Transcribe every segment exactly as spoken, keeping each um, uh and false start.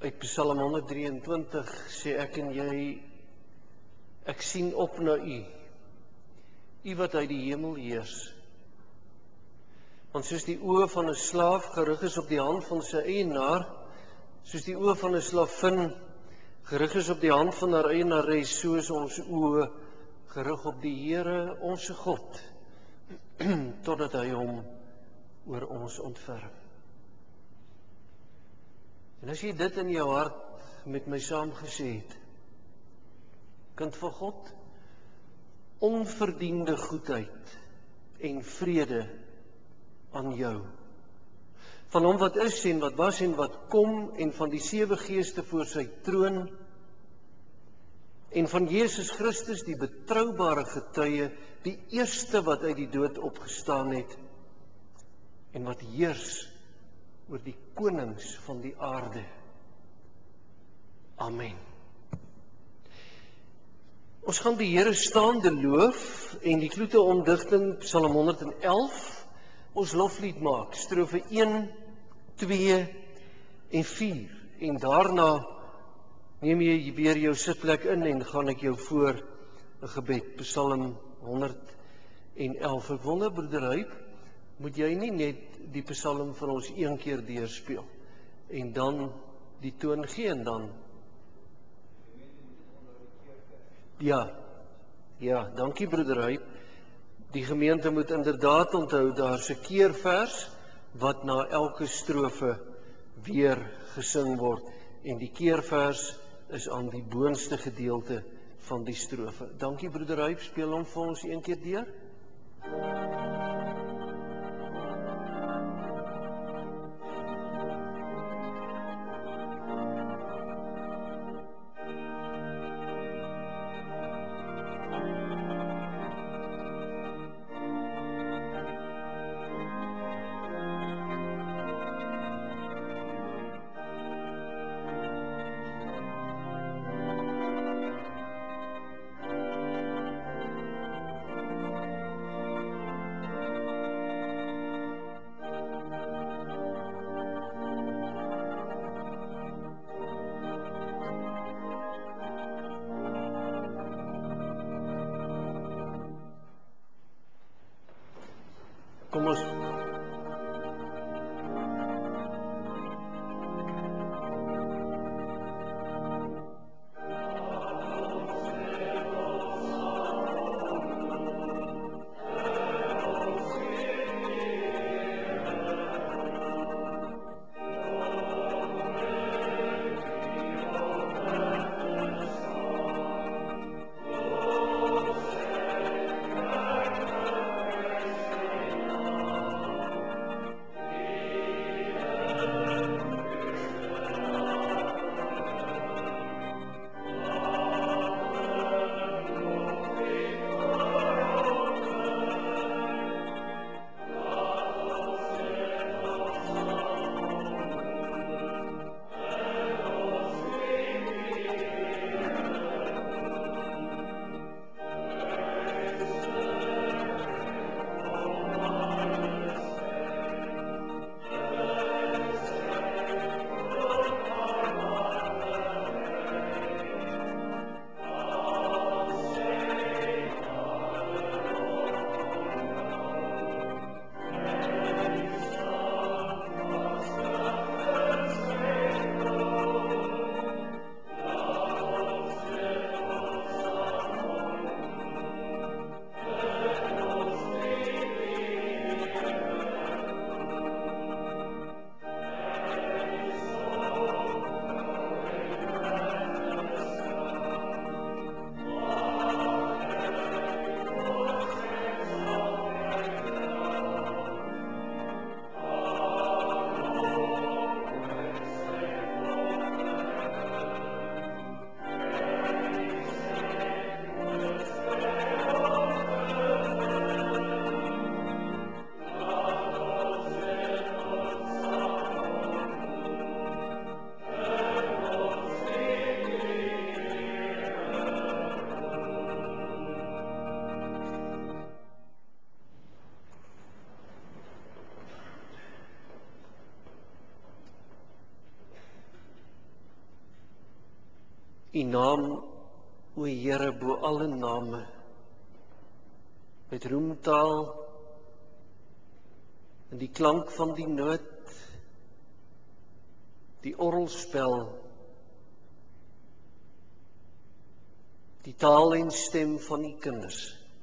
Uit Psalm honderddrieëntwintig sê ek en jy, ek sien op na U, U wat uit die hemel heers. Want soos die oë van 'n slaaf gerig is op die hand van sy eienaar, soos die oë van 'n slavin gerig is op die hand van haar eienares, so is ons oë gerig op die Here, ons God, totdat hy hom oor ons ontferm. En as jy dit in jou hart met my saam gesê het, kind van God, onverdiende goedheid en vrede aan jou. Van hom wat is en wat was en wat kom, en van die sewe geeste voor sy troon, en van Jesus Christus, die betroubare getuie, die eerste wat uit die dood opgestaan het, en wat heers oor die konings van die aarde. Amen. Ons gaan die Here staande loof en die kloete omdigting Psalm honderdself ons loflied maak, strofe een, twee en vier. En daarna neem jy weer jou sitplek in en gaan ek jou voor 'n gebed, Psalm honderdself. Ek wonder, broeder Huib, moet jy nie net die Psalm vir ons een keer deurspeel en dan die toon gee en dan Ja, ja, dankie broeder Huib. Die gemeente moet inderdaad onthou, daar's 'n keervers wat na elke strofe weer gesing word. En die keervers is aan die boonste gedeelte van die strofe. Dankie broeder Huib, speel hom vir ons een keer deur. Kom ons U naam, o Here, bo alle name, met roemtaal, en die klank van die noot, die orgelspel, die taal en stem van die kinders,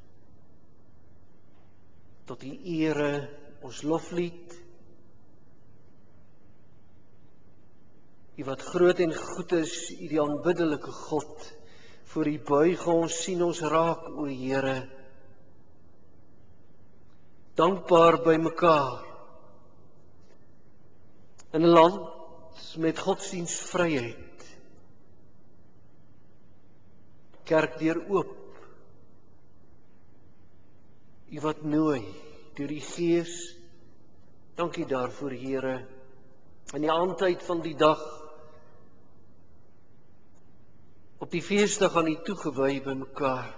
tot die ere ons loflied, U wat groot en goed is, U die aanbiddelike God, voor U buig ons, sien ons raak, o Here, dankbaar by mekaar, in 'n land met godsdienstvryheid, kerkdeur oop, U wat nooi, deur die Gees, dankie daarvoor, Here, in die aandtyd van die dag, op die feesdag aan U toegewy by mekaar,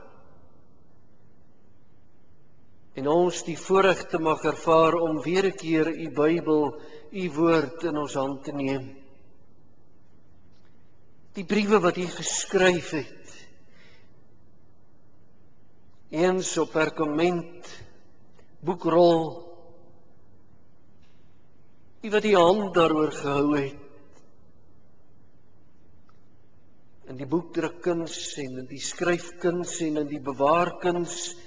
en ons die voorreg te mag ervaar om weer 'n keer U Bybel, U woord in ons hand te neem. Die briewe wat U geskryf het, eens op perkament, boekrol, U wat U hand daaroor gehou het, in die boekdrukkuns en in die skryfkuns en in die bewaarkuns,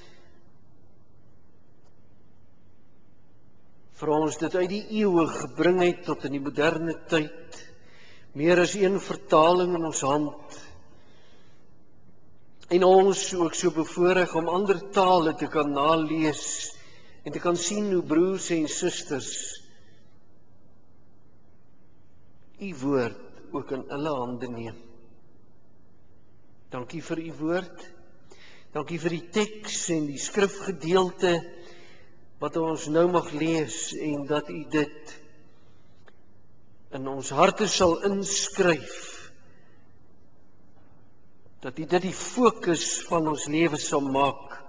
vir ons dit uit die eeue gebring het tot in die moderne tyd, meer as een vertaling in ons hand, en ons ook so bevoorreg om ander tale te kan nalees, en te kan sien hoe broers en susters U woord ook in hulle hande neem. Dankie vir U woord, dankie vir die teks en die skrifgedeelte, wat ons nou mag lees, en dat U dit in ons harte sal inskryf, dat U dit die fokus van ons lewe sal maak,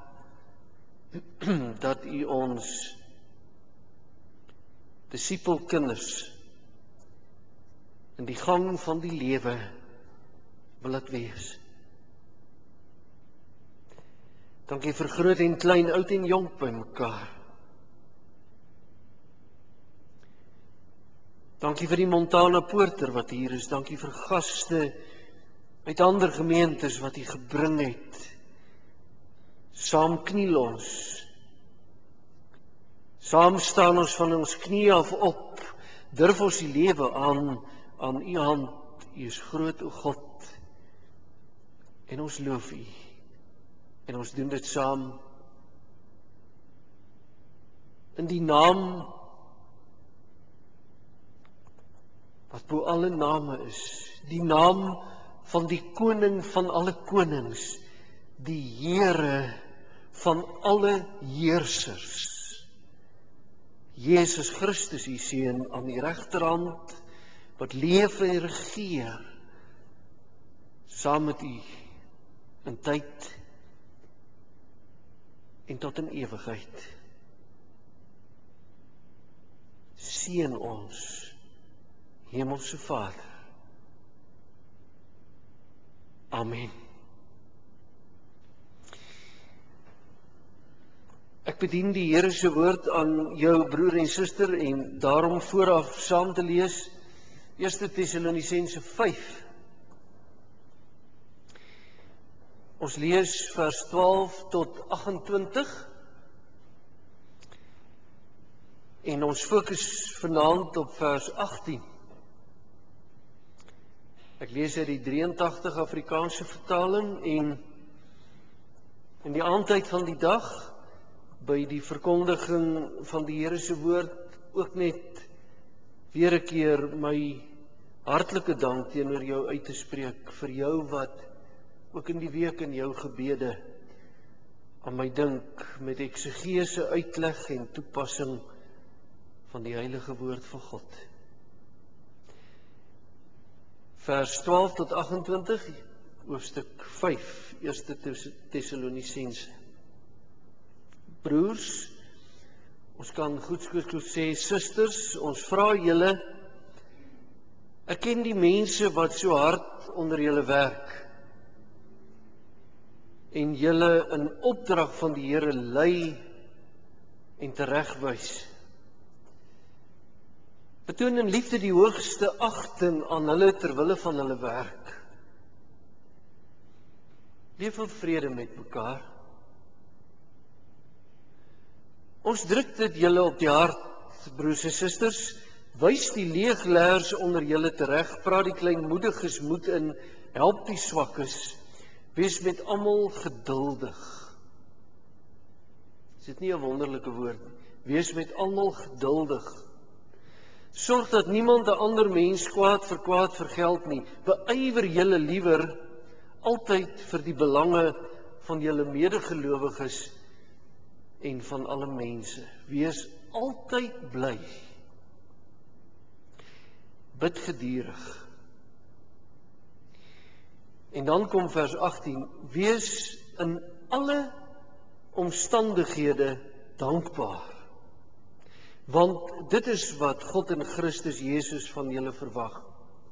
dat U ons disipelkinders in die gang van die lewe wil laat wees. Dankie vir groot en klein, oud en jonk by mekaar. Dankie vir die Montana Poorter wat hier is, dankie vir gaste uit ander gemeentes wat U gebring het. Saam kniel ons, saam staan ons van ons knie af op, durf ons die lewe aan, aan U hand, U is groot, o God, en ons loof U, en ons doen dit saam, in die naam, wat bo alle name is, die naam van die koning van alle konings, die Here van alle heersers, Jesus Christus, U Seun, aan die regterhand, wat leef en regeer, saam met U, in tyd, en tot in ewigheid. Seën ons, Hemelse Vader. Amen. Ek bedien die Here se woord aan jou broer en suster, en daarom vooraf saam te lees, Eerste Tessalonisense vyf. Ons lees vers twaalf tot agt-en-twintig, en ons fokus vanaand op vers agttien. Ek lees uit die drieëntagtig Afrikaanse vertaling, en in die aandtyd van die dag, by die verkondiging van die Here se woord, ook net weer 'n keer my hartlike dank teenoor jou uit te spreek, vir jou wat ook in die week in jou gebede aan my dink, met eksegese uitleg en toepassing van die heilige woord van God. Vers twaalf tot agt-en-twintig, hoofstuk vyf, Eerste Tessalonisense. Broers, ons kan goedskoos sê, susters, ons vra julle, erken die mense wat so hard onder julle werk, en julle in opdrag van die Here lei en teregwys. Betoon in liefde die hoogste agting aan hulle terwille van hulle werk. Leef in vrede met mekaar. Ons druk dit julle op die hart, broers en susters, wys die leegleers onder julle tereg, praat die kleinmoediges moed in, help die swakkes, wees met almal geduldig. Is dit nie 'n wonderlike woord nie? Wees met almal geduldig. Sorg dat niemand 'n ander mens kwaad vir kwaad vergeld nie. Beywer julle liewer altyd vir die belange van julle medegelowiges en van alle mense. Wees altyd bly. Bid gedurig. En dan kom vers agttien, wees in alle omstandighede dankbaar. Want dit is wat God in Christus Jesus van julle verwag.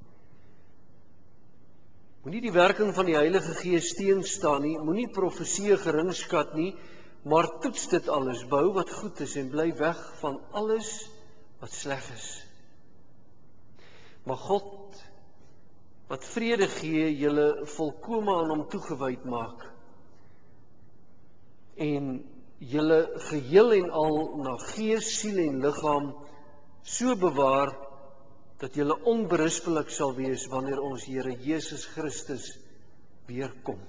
Moenie die werking van die Heilige Gees teenstaan nie, moenie profeseë geringskat nie, maar toets dit alles, behou wat goed is en bly weg van alles wat sleg is. Maar God, wat vrede gee, julle volkome aan hom toegewyd maak en julle geheel en al na gees, siel en liggaam so bewaar dat julle onberispelik sal wees wanneer ons Here Jesus Christus weer kom.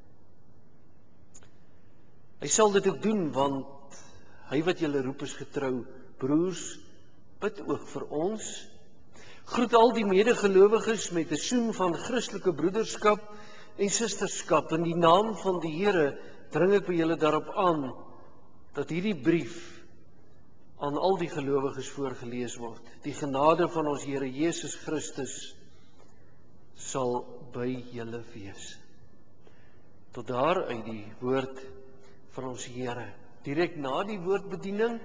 Hy sal dit ook doen, want hy wat julle roep is getrou. Broers, bid ook vir ons. Groet al die medegelowiges met 'n soen van Christelike broederskap en susterskap. In die naam van die Here dring ek by julle daarop aan dat hierdie brief aan al die gelowiges voorgelees word. Die genade van ons Here Jesus Christus sal by julle wees. Tot daar uit die woord van ons Here. Direk na die woordbediening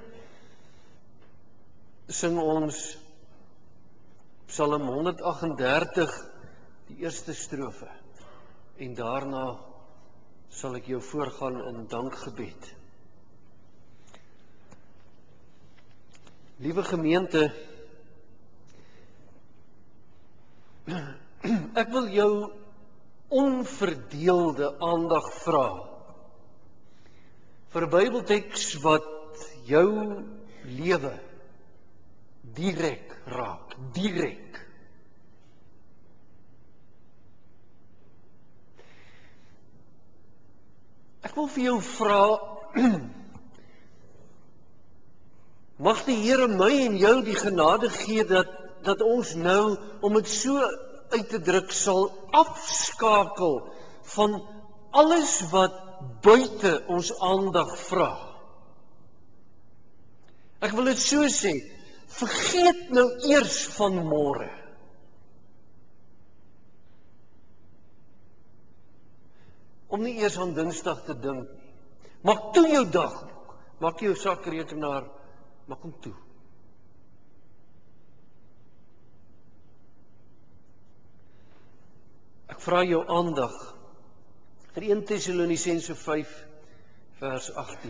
sing ons Psalm honderd agt en dertig, die eerste strofe. En daarna sal ek jou voorgaan in dankgebed. Liewe gemeente, ek wil jou onverdeelde aandag vra vir 'n Bybelteks wat jou lewe direk raak, direk. Ek wil vir jou vra, mag die Here my en jou die genade gee dat, dat ons nou, om dit so uit te druk, sal afskakel van alles wat buite ons aandag vra. Ek wil dit so sê, vergeet nou eers van môre. Om nie eers aan Dinsdag te dink nie. Maak toe jou dagboek, maak jou sakrekenaar, maak hom toe. Ek vra jou aandag vir eerste Tessalonisense vyf vers agttien.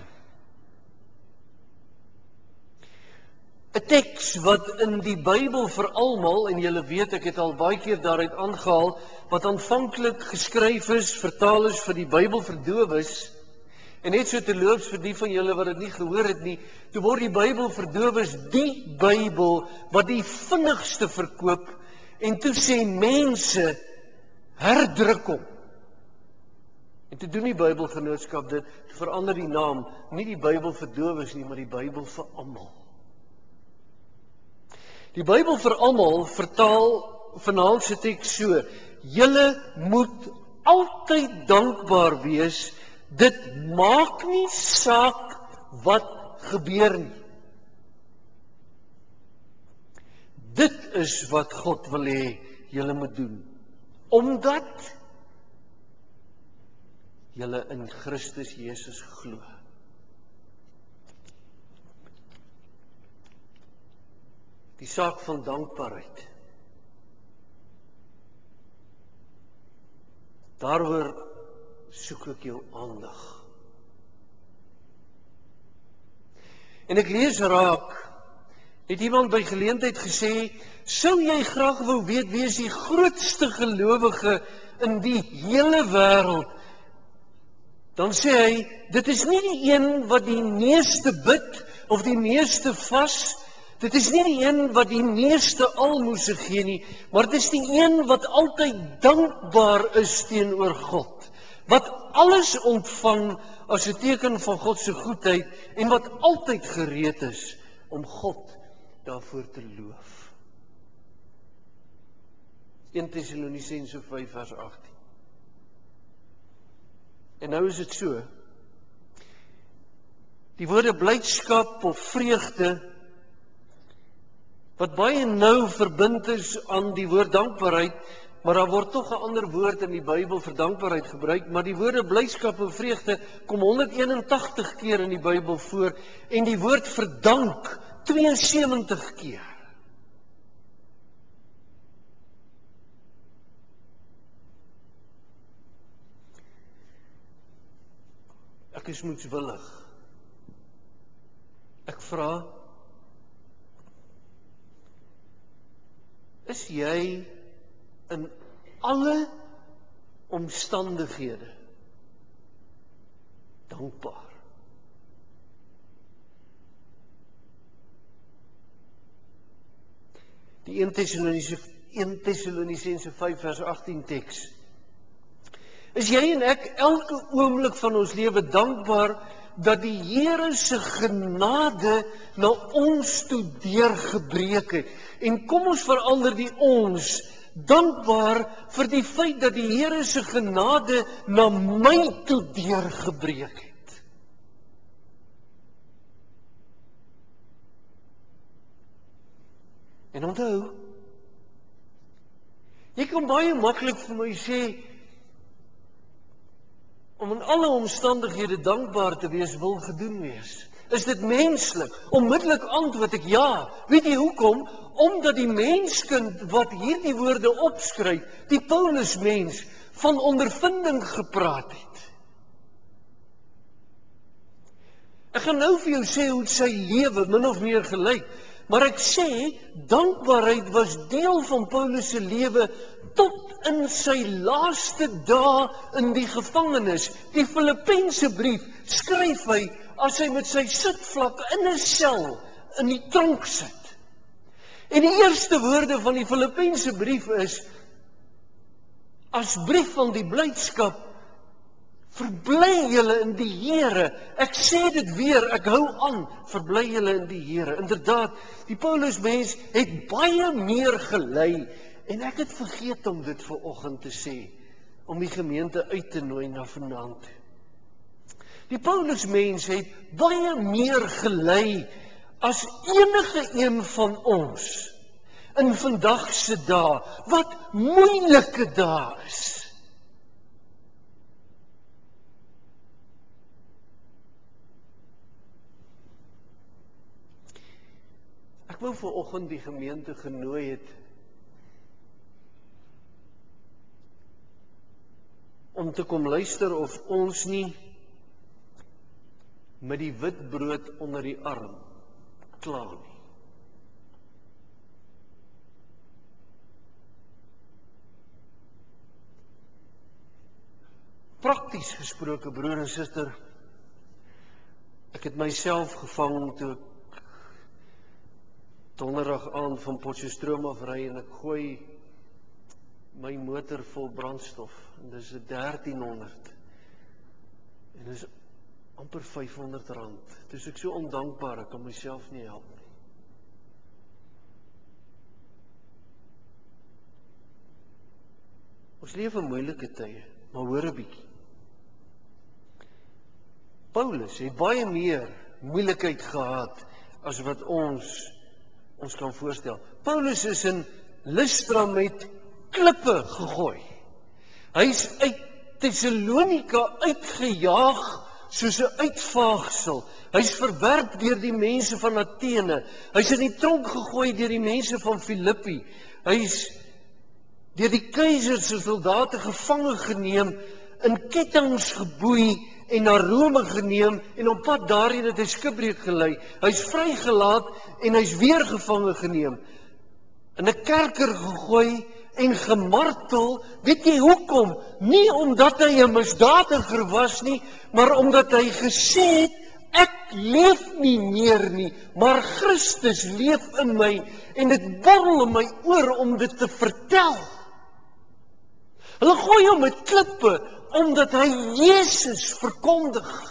'n Teks wat in die Bybel vir almal, en julle weet ek het al baie keer daaruit aangehaal, wat aanvanklik geskryf is, vertaal is vir die Bybel vir dowes, en net so terloops vir die van julle wat dit nie gehoor het nie, toe word die Bybel vir dowes die Bybel wat die vinnigste verkoop, en toe sê mense, herdruk hom. En toe doen die Bybelgenootskap dit, verander die naam, nie die Bybel vir dowes nie, maar die Bybel vir almal. Die Bybel vir almal vertaal vanaand se teks so, julle moet altyd dankbaar wees, dit maak nie saak wat gebeur nie. Dit is wat God wil hê julle moet doen, omdat julle in Christus Jesus glo. Die saak van dankbaarheid. Daaroor soek ek jou aandag. En ek lees raak, het iemand by geleentheid gesê, sou jy graag wou weet wie is die grootste gelowige in die hele wêreld? Dan sê hy, dit is nie die een wat die meeste bid, of die meeste vas, dit is nie die een wat die meeste almoses gee nie, maar dit is die een wat altyd dankbaar is teenoor God, wat alles ontvang as 'n teken van God se goedheid, en wat altyd gereed is om God daarvoor te loof. Eerste Tessalonisense vyf vers agttien. En nou is dit so, die woorde blydskap of vreugde, wat baie nou verbind is aan die woord dankbaarheid, maar daar word tog 'n ander woord in die Bybel vir dankbaarheid gebruik, maar die woorde blydskap en vreugde kom honderd eenentagtig keer in die Bybel voor, en die woord verdank twee en sewentig keer. Ek is moedswillig. Ek vra, is jy in alle omstandighede dankbaar? Die Eerste Tessalonisense vyf vers agttien teks. Is jy en ek elke oomblik van ons lewe dankbaar dat die Here se genade na ons toe deurgebreek het? En kom ons verander die ons dankbaar vir die feit dat die Here se genade na my toe deurgebreek het. En onthou, jy kan baie maklik vir my sê, om in alle omstandighede dankbaar te wees, wil gedoen wees. Is dit menslik? Onmiddellik antwoord ek ja. Weet jy hoekom? Omdat die menskind wat hierdie woorde opskryf, die Paulus mens, van ondervinding gepraat het. Ek gaan nou vir jou sê hoe sy lewe min of meer gelyk, maar ek sê, dankbaarheid was deel van Paulus se lewe tot in sy laaste dae in die gevangenis. Die Filippense brief skryf hy as hy met sy sitvlak in 'n sel in die tronk sit. En die eerste woorde van die Filippense brief is, as brief van die blydskap, verbly julle in die Here. Ek sê dit weer, ek hou aan, verbly julle in die Here. Inderdaad, die Paulus mens het baie meer gelei, en ek het vergeet om dit vanoggend te sê, om die gemeente uit te nooi na vanaand. Die Paulus mens het baie meer gelei as enige een van ons in vandag se dae, wat moeilike dae is. Ek wou vanoggend die gemeente genooi het om te kom luister of ons nie met die wit brood onder die arm klaar nie. Prakties gesproke, broer en suster, ek het myself gevang toe ek donderdag aand van Potchefstroom af ry en ek gooi my motor vol brandstof, en dis dertien honderd, en dis amper vyfhonderd rand, dus ek so ondankbaar, ek kan myself nie help nie. Ons leef in moeilike tye, maar hoor 'n bietjie. Paulus het baie meer moeilikheid gehad as wat ons ons kan voorstel. Paulus is in Lystra met klippe gegooi. Hy's uit Thessalonika uitgejaag soos 'n uitvaagsel. Hy's verwerp deur die mense van Athene. Hy's in die tronk gegooi deur die mense van Filippi. Hy's deur die keiser se soldate gevange geneem in kettinge geboei en na Rome geneem en op pad daarheen het hy skipbreek gelei. Hy's vrygelaat en hy's weer gevange geneem. In 'n kerker gegooi en gemartel. Weet jy hoekom? Nie omdat hy 'n misdadiger was nie, maar omdat hy gesê het, ek leef nie meer nie, maar Christus leef in my en dit borrel in my oor om dit te vertel. Hulle gooi hom met klippe omdat hy Jesus verkondig.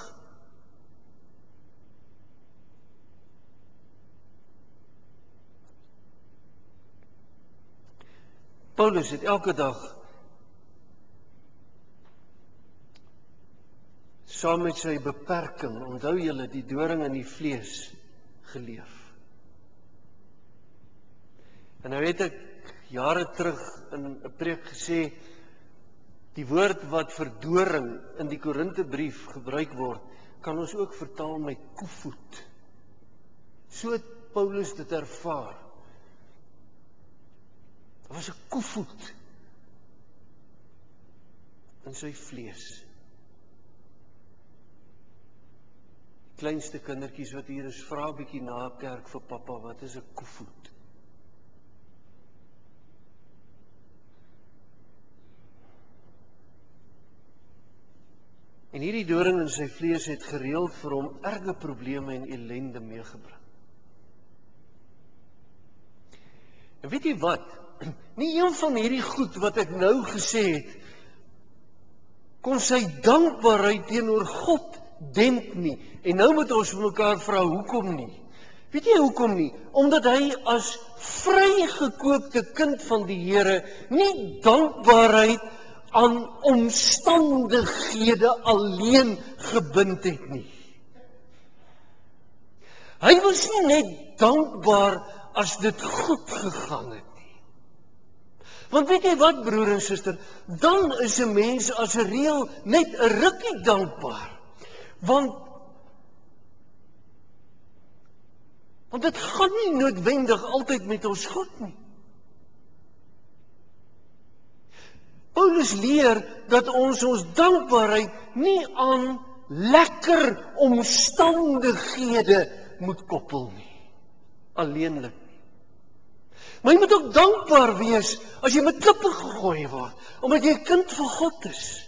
Paulus het elke dag saam met sy beperking, onthou julle die doring in die vlees, geleef. En nou het ek jare terug in 'n preek gesê, die woord wat vir doring in die Korintebrief gebruik word, kan ons ook vertaal met koevoet. So het Paulus dit ervaar. Daar was 'n koevoet in sy vlees. Die kleinste kindertjies wat hier is, vra 'n bietjie na kerk vir pappa, wat is 'n koevoet? En hierdie doring in sy vlees het gereeld vir hom erge probleme en ellende meegebring. En weet jy wat? Nie een van hierdie goed wat ek nou gesê het, kon sy dankbaarheid teenoor God demp nie. En nou moet ons vir mekaar vra, hoekom nie? Weet jy hoekom nie? Omdat hy as vrygekoopte kind van die Here nie dankbaarheid aan omstandighede alleen gebind het nie. Hy was nie net dankbaar as dit goed gegaan het nie. Want weet jy wat, broer en suster, dan is 'n mens as 'n reël net 'n rukkie dankbaar. Want want dit gaan nie noodwendig altyd met ons goed nie. Paulus leer dat ons ons dankbaarheid nie aan lekker omstandighede moet koppel nie. Alleenlik nie. Maar jy moet ook dankbaar wees as jy met klippe gegooi word, omdat jy 'n kind van God is.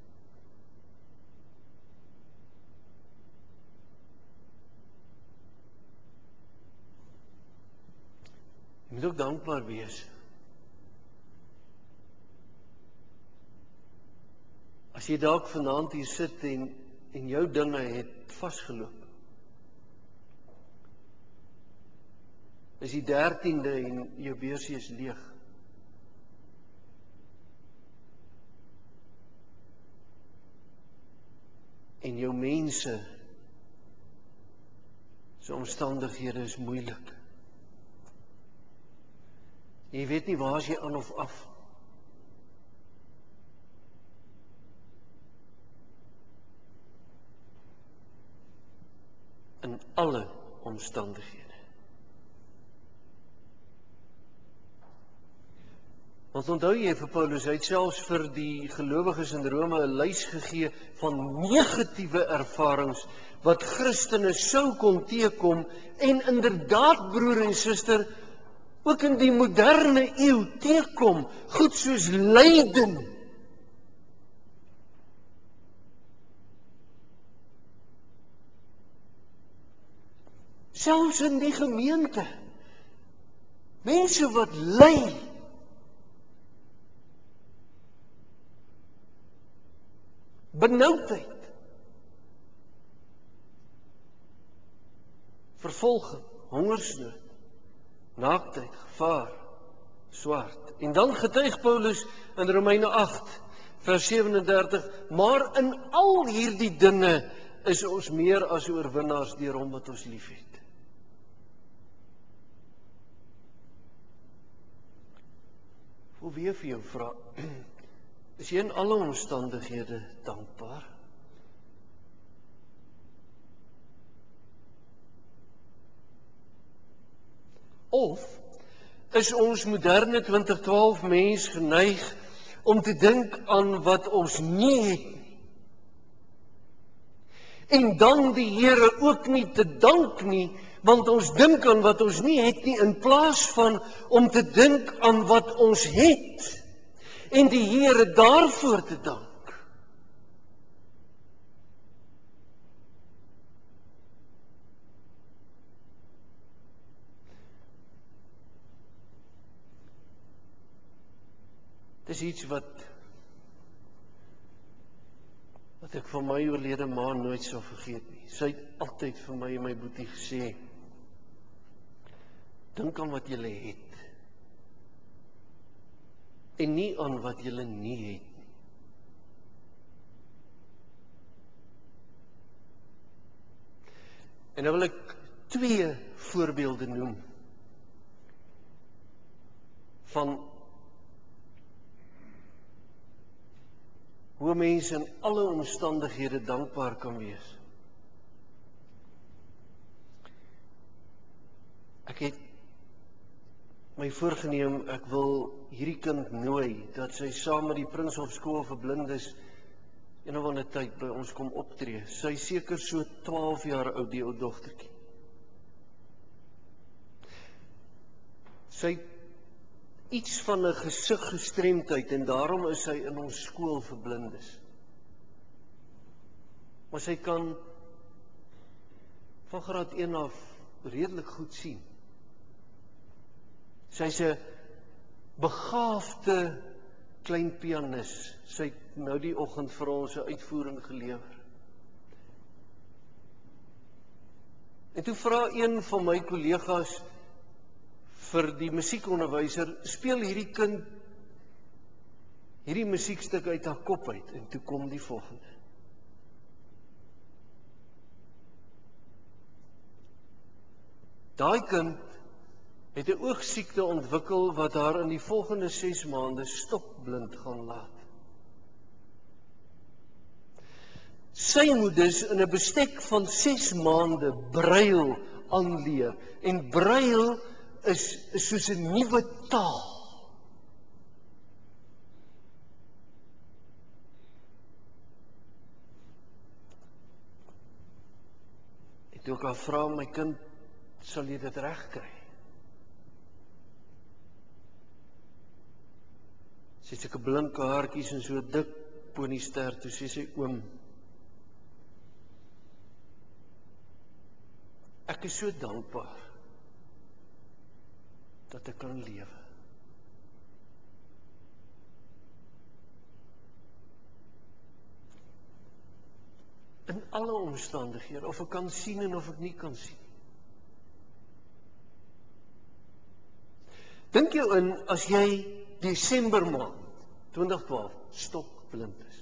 Jy moet ook dankbaar wees as jy dalk vanaand hier sit en, en jou dinge het vasgeloop. Is die dertiende en jou beursie is leeg. En jou mense se omstandighede is moeilik. Jy weet nie waar as jy aan of af. In alle omstandighede. Want onthou jy vir Paulus, hy het selfs vir die gelowiges in Rome 'n lys gegee van negatiewe ervarings wat Christene sou kon teekom en inderdaad, broer en suster, ook in die moderne eeu teekom, goed soos lyding. Selfs in die gemeente. Mense wat ly. Benoudheid. Vervolging, hongersnood, naaktheid, gevaar, swart. En dan getuig Paulus in Romeine agt, vers sewe en dertig, maar in al hierdie dinge is ons meer as oorwinnaars deur hom wat ons liefhet. Ek wil weer vir jou vra, is jy in alle omstandighede dankbaar? Of is ons moderne twintig twaalf mens geneig om te dink aan wat ons nie het nie. En dan die Here ook nie te dank nie, want ons dink aan wat ons nie het nie, in plaas van om te dink aan wat ons het, en die Here daarvoor te dank. Dis iets wat wat ek van my oorlede ma nooit sal vergeet nie. Sy het altyd vir my en my boetie gesê, dink aan wat jy het, en nie aan wat jy nie het nie. En nou wil ek twee voorbeelde noem van hoe mense in alle omstandighede dankbaar kan wees. Ek het my voorgeneem, ek wil hierdie kind nooi, dat sy saam met die Prinshofs Skool vir Blindes een of ander tyd by ons kom optree. Sy is seker so twaalf jaar oud, die ou dogtertjie. Sy het iets van 'n gesiggestremdheid en daarom is sy in ons skool vir blindes. Maar sy kan van graad een af redelik goed sien. Sy's 'n begaafde klein pianis. Sy het nou die oggend vir ons 'n uitvoering gelewer. En toe vra een van my kollegas vir die musiekonderwyser, speel hierdie kind hierdie musiekstuk uit haar kop uit, en toe kom die volgende. Daai kind het 'n oogsiekte ontwikkel wat haar in die volgende ses maande stokblind gaan laat. Sy moet dus in 'n bestek van ses maande brail aanleer, en brail is, is soos 'n nuwe taal. En toe ek haar vra, my kind, sal jy dit reg kry? Sy het sulke blinke haartjies en so dik poniester, toe sê sy, oom, ek is so dankbaar dat ek kan lewe. In alle omstandighede, of ek kan sien en of ek nie kan sien. Dink jou in, as jy Desember maand twintig twaalf stokblind is.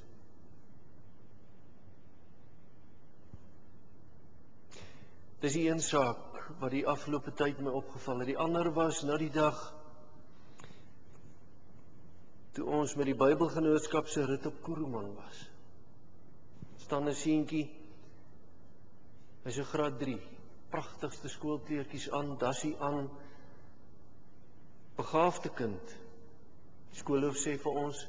Dis die een saak wat die afgelope tyd my opgeval het. Die ander was na die dag toe ons met die Bybelgenootskap se rit op Kuruman was. Staan 'n seentjie, hy's 'n graad drie, pragtigste skoolkleertjies aan, dassie aan, begaafde kind. Die skoolhoof sê vir ons,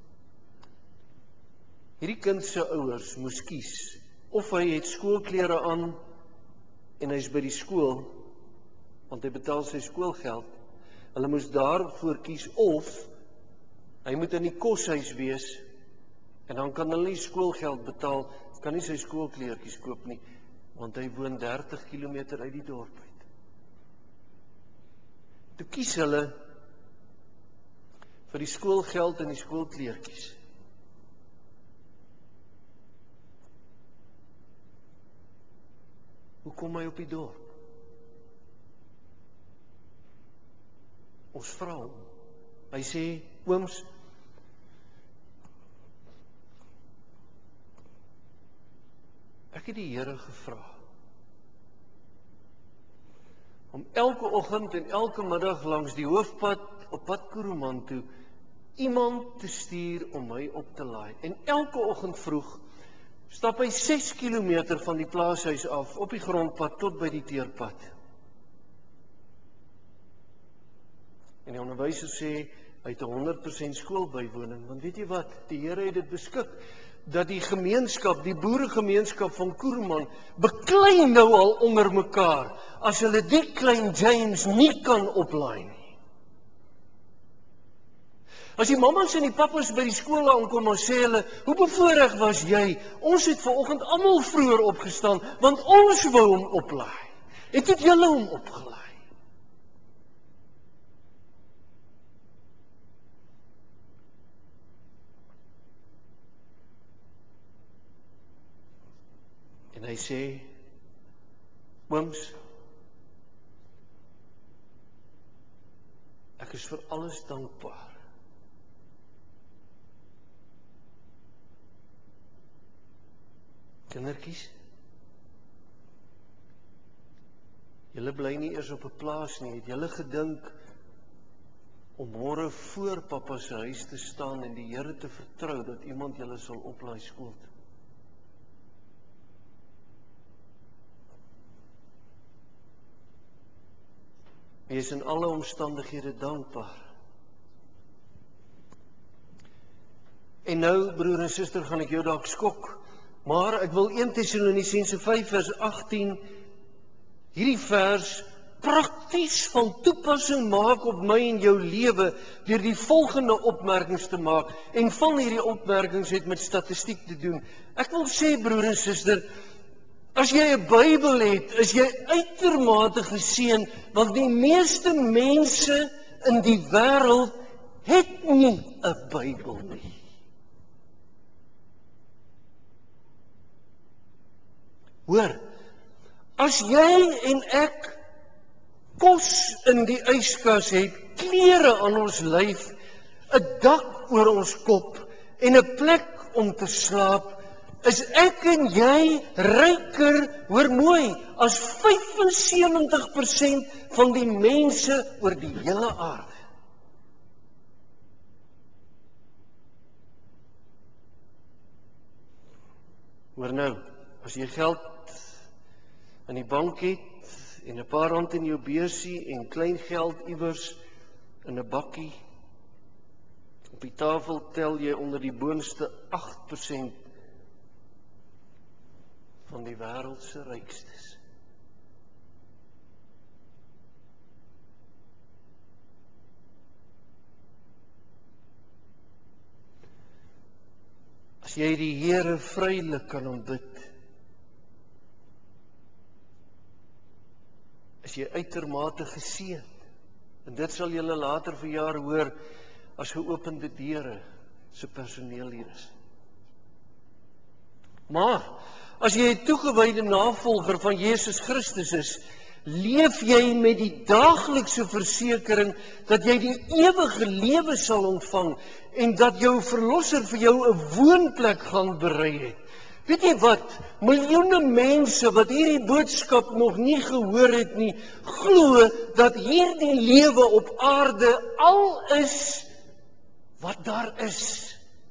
hierdie kind se ouers moes kies, of hy het skoolklere aan en hy's by die skool, want hy betaal sy skoolgeld, hulle moes daarvoor kies, of hy moet in die koshuis wees, en dan kan hulle nie skoolgeld betaal, kan nie sy skoolkleertjies koop nie, want hy woon dertig kilometer uit die dorp uit. Toe kies hulle vir die skoolgeld en die skoolkleertjies. Hoe kom hy op die dorp? Ons vra hom. Hy sê, ooms, ek het die Here gevra om elke oggend en elke middag langs die hoofpad op pad Kuruman toe iemand te stuur om my op te laai. En elke oggend vroeg stap hy ses kilometer van die plaashuis af op die grondpad tot by die teerpad. En die onderwyser sê, uit honderd persent skoolbywoning, want weet jy wat, die Here het dit beskik, dat die gemeenskap, die boeregemeenskap van Koerman, beklei nou al onder mekaar, as hulle die klein James nie kan oplaai nie. As die mammas en die pappas by die skool aankom, dan sê hulle, hoe bevoorreg was jy? Ons het vanoggend almal vroeër opgestaan, want ons wou hom oplaai. Het het julle hom opgelaai? En hy sê, ooms, ek is vir alles dankbaar. Kindertjies, julle bly nie eers op 'n plaas nie, het julle gedink om môre voor pappa se huis te staan en die Here te vertrou dat iemand julle sal oplaai skool toe? Wees in alle omstandighede dankbaar. En nou, broer en suster, gaan ek jou dalk skok, maar ek wil eerste Tessalonisense vyf vers agttien hierdie vers prakties van toepassing maak op my en jou lewe deur die volgende opmerkings te maak. En van hierdie opmerkings het met statistiek te doen. Ek wil sê, broer en suster, as jy 'n Bybel het, is jy uitermate geseën, want die meeste mense in die wêreld het nie 'n Bybel nie. Hoor, as jy en ek kos in die yskas het, klere aan ons lyf, 'n dak oor ons kop en 'n plek om te slaap, is ek en jy ryker, hoor mooi, as vyfensewentig persent van die mense oor die hele aarde. Hoor nou, as jy geld in die bank het en 'n paar rand in jou beursie en klein geld iewers in 'n bakkie, op die tafel tel jy onder die boonste agt persent van die wêreld se rykstes. As jy die Here vrylik kan aanbid, is jy uitermate geseën. En dit sal julle later verjaar hoor as geopende deure se personeel hier is. Maar as jy 'n toegewyde navolger van Jesus Christus is, leef jy met die daaglikse versekering dat jy die ewige lewe sal ontvang en dat jou verlosser vir jou 'n woonplek gaan berei het. Weet jy wat? Miljoene mense wat hierdie boodskap nog nie gehoor het nie, glo dat hierdie lewe op aarde al is wat daar is.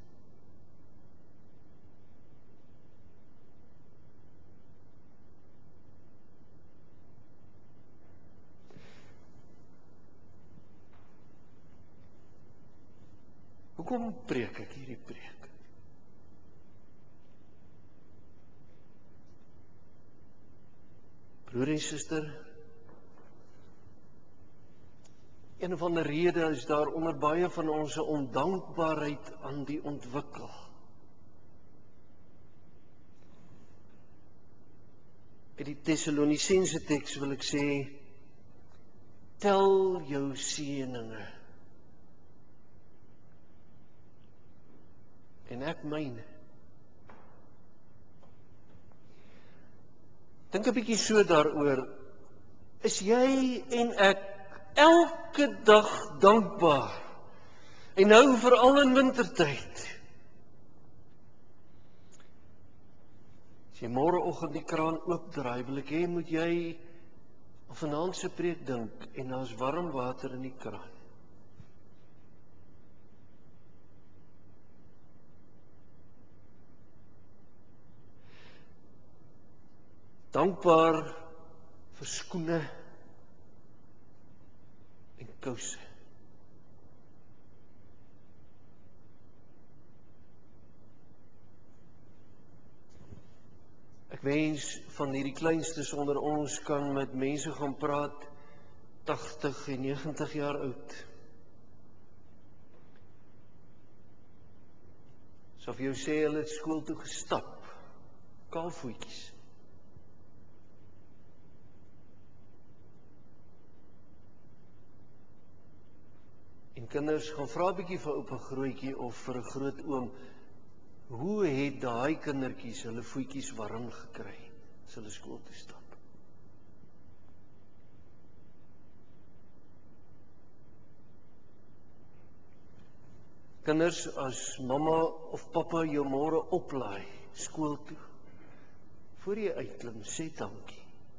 Hoekom preek ek hierdie preek? Broer en suster, een van die redes is daar onder baie van ons 'n ondankbaarheid aan die ontwikkel. In die Tessalonisense teks wil ek sê, tel jou seëninge. En ek myne. Dink 'n bietjie so daaroor. Is jy en ek elke dag dankbaar? En nou veral in wintertyd. As jy môreoggend die kraan oopdraai, wil ek hê moet jy aan vanaand se preek dink en daar's warm water in die kraan. Dankbaar vir skoene en kouse. Ek wens van hierdie kleinstes onder ons kan met mense gaan praat, tagtig en negentig jaar oud. So vir jou sê hulle het skool toe gestap, kaalvoetjies. En kinders gaan vra 'n bietjie vir oupa grootjie of vir 'n groot oom, hoe het daai kindertjies hulle voetjies warm gekry as hulle skool toe stap? Kinders, as mamma of pappa jou môre oplaai skool toe, voor jy uitklim, sê dankie.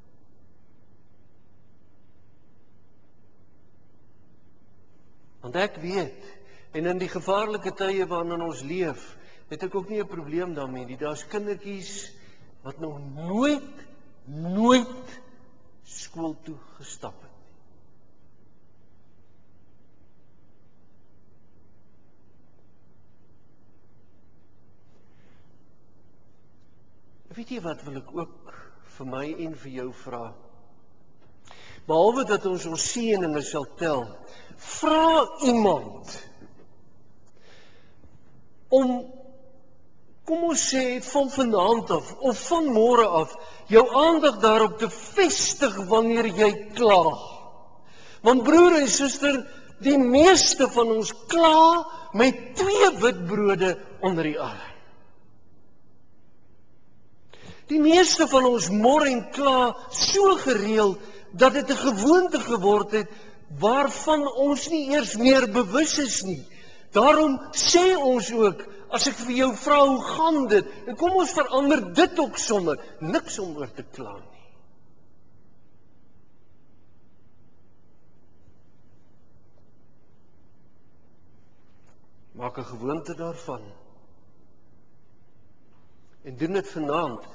Want ek weet, en in die gevaarlike tye waarin ons leef, het ek ook nie 'n probleem daarmee nie. Daar's kindertjies wat nog nooit, nooit skool toe gestap het. Weet jy wat wil ek ook vir my en vir jou vra? Behalwe dat ons ons seëninge sal tel, vra iemand om, kom ons sê, van vanaand af, of van môre af, jou aandag daarop te vestig wanneer jy kla. Want broer en suster, die meeste van ons kla met twee witbrode onder die arm. Die meeste van ons mor en kla so gereeld, dat dit 'n gewoonte geword het, waarvan ons nie eers meer bewus is nie. Daarom sê ons ook, as ek vir jou vra, hoe gaan dit? En kom ons verander dit ook sommer, niks om oor te kla nie. Maak 'n gewoonte daarvan. En doen dit vanaand.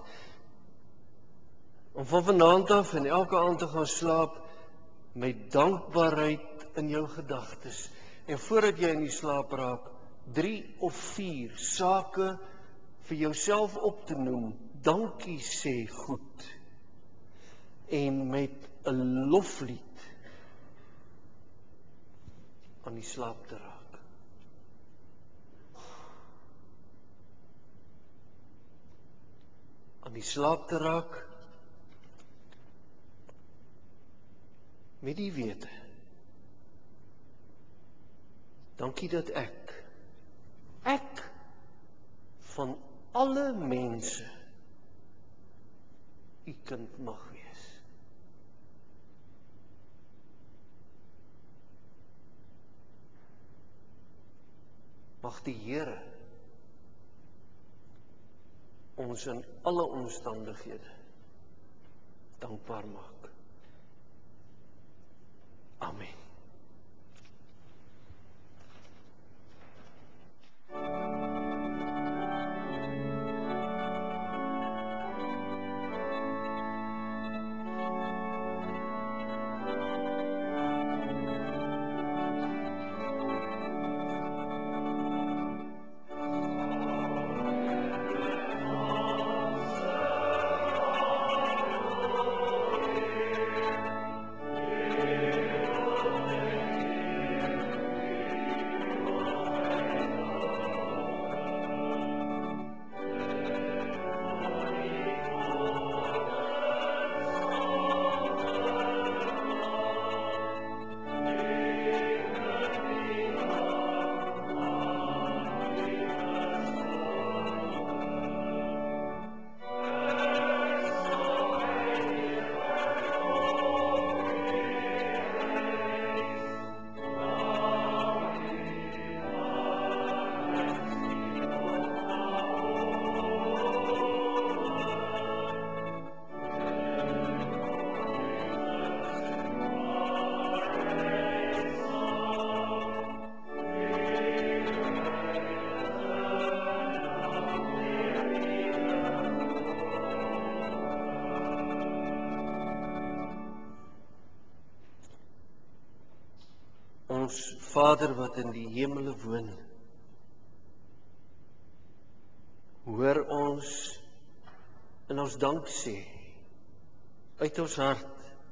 Om van vanaand af en elke aand te gaan slaap met dankbaarheid in jou gedagtes. En voordat jy in die slaap raak, drie of vier sake vir jouself op te noem, dankie sê goed. En met 'n loflied aan die slaap te raak. Aan die slaap te raak, met die wete, dankie dat ek, ek van alle mense, u kind mag wees. Mag die Here ons in alle omstandighede dankbaar maak. Amen. Ons Vader wat in die hemele woon, hoor ons en ons dank sê, uit ons hart.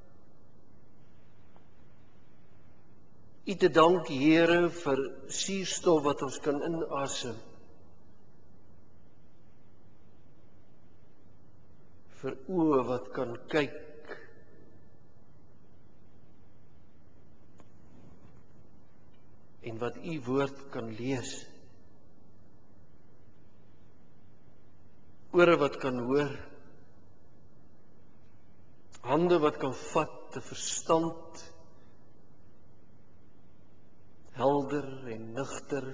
U te dank, Here, vir suurstof wat ons kan inasem. Vir oë wat kan kyk. En wat u woord kan lees. Ore wat kan hoor. Hande wat kan vat, te verstand. Helder en nugter.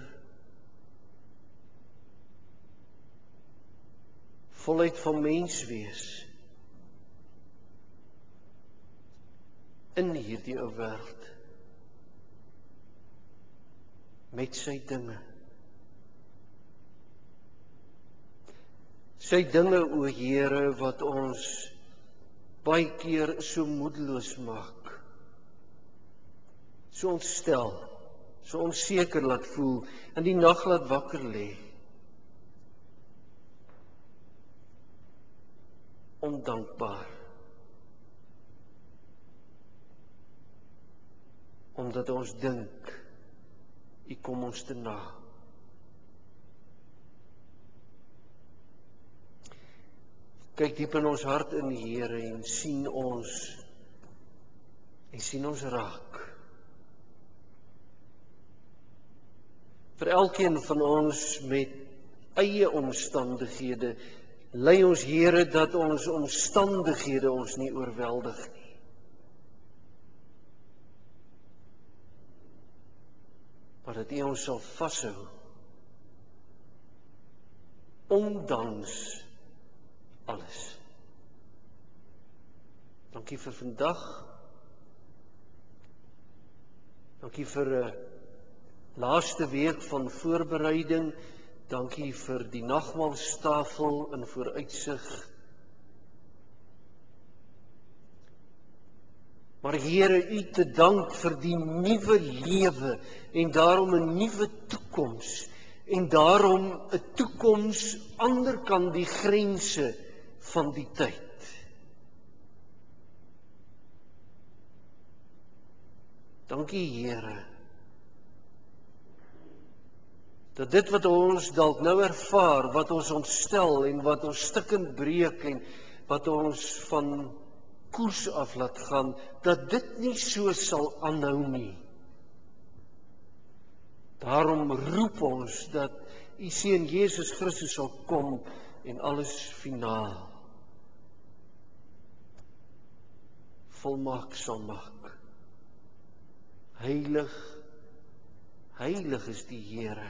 Volheid van menswees. In hierdie ou wêreld. Met sy dinge. Sy dinge, o Here, wat ons baie keer so moedeloos maak. So ontstel, so onseker laat voel, in die nag laat wakker lê. Ondankbaar. Omdat ons dink, U kom ons te na. Kyk diep in ons hart in die Here en sien ons, en sien ons raak. Vir elkeen van ons met eie omstandighede, lei ons Here dat ons omstandighede ons nie oorweldig nie. Maar dat U ons sal vashou, ondanks alles. Dankie vir vandag. Dankie vir 'n laaste week van voorbereiding. Dankie vir die nagmaalstafel in vooruitsig. Maar Here, U te dank vir die nuwe lewe en daarom 'n nuwe toekoms en daarom 'n toekoms anderkant die grense van die tyd. Dankie Here, dat dit wat ons dalk nou ervaar, wat ons ontstel en wat ons stikkend breek en wat ons van koers af laat gaan, dat dit nie so sal aanhou nie. Daarom roep ons dat U Seun Jesus Christus sal kom en alles finaal volmaak sal maak. Heilig, heilig is die Here,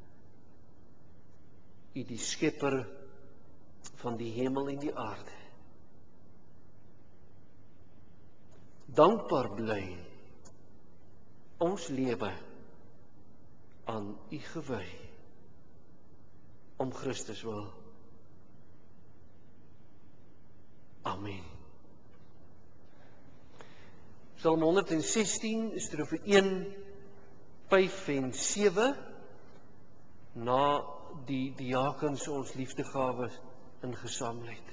U die skepper van die hemel en die aarde. Dankbaar bly ons lewe aan U gewy, om Christus wil. Amen. Psalm honderd en sestien, strofe een, vyf en sewe, na die diakens ons liefdegawe ingesamel het.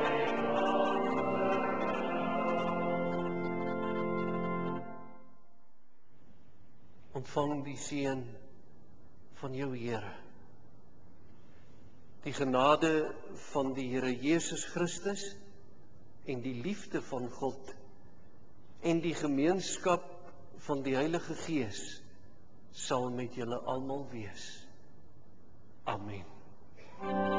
Ontvang die seën van jou Here. Die genade van die Here Jesus Christus en die liefde van God en die gemeenskap van die Heilige Gees sal met julle almal wees. Amen.